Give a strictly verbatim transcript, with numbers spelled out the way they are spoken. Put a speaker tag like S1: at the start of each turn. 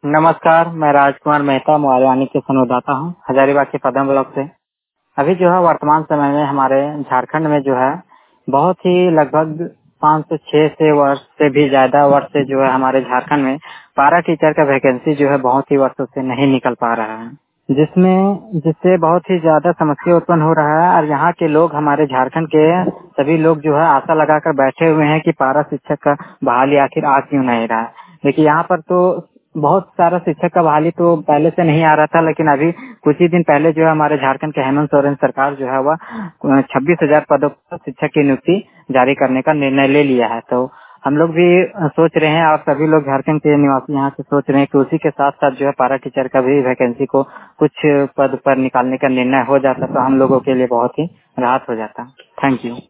S1: नमस्कार, मैं राजकुमार मेहता मोहाली के संवाददाता हूँ हजारीबाग के पदम ब्लॉक से। अभी जो है वर्तमान समय में हमारे झारखंड में जो है बहुत ही लगभग पाँच से छह से वर्ष से भी ज्यादा वर्ष से जो है हमारे झारखंड में पारा टीचर का वैकेंसी जो है बहुत ही वर्षों से नहीं निकल पा रहा है, जिसमें जिससे बहुत ही ज्यादा समस्या उत्पन्न हो रहा है। और यहाँ के लोग, हमारे झारखंड के सभी लोग जो है आशा लगाकर बैठे हुए हैं कि पारा शिक्षक का बहाली आखिर आ क्यों नहीं रहा है। देखिए यहाँ पर तो बहुत सारा शिक्षक का बहाली तो पहले से नहीं आ रहा था, लेकिन अभी कुछ ही दिन पहले जो है हमारे झारखंड के हेमंत सोरेन सरकार जो है वह छब्बीस हजार पदों पर शिक्षक की नियुक्ति जारी करने का निर्णय ले लिया है। तो हम लोग भी सोच रहे हैं और सभी लोग झारखंड के निवासी यहाँ से सोच रहे हैं कि उसी के साथ साथ जो है पारा टीचर का भी वैकेंसी को कुछ पद पर निकालने का निर्णय हो जाता तो हम लोगों के लिए बहुत ही राहत हो जाता। Thank you.